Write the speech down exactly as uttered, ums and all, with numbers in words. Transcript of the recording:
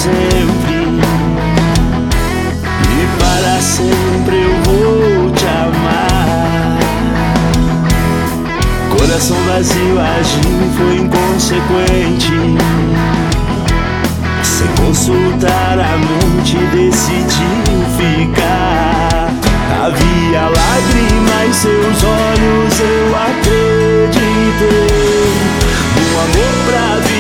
sempre, e para sempre eu vou te amar. Coração vazio agiu, foi inconsequente. Sem consultar a mente decidiu ficar. Havia lágrimas em seus olhos, eu acreditei. Um amor pra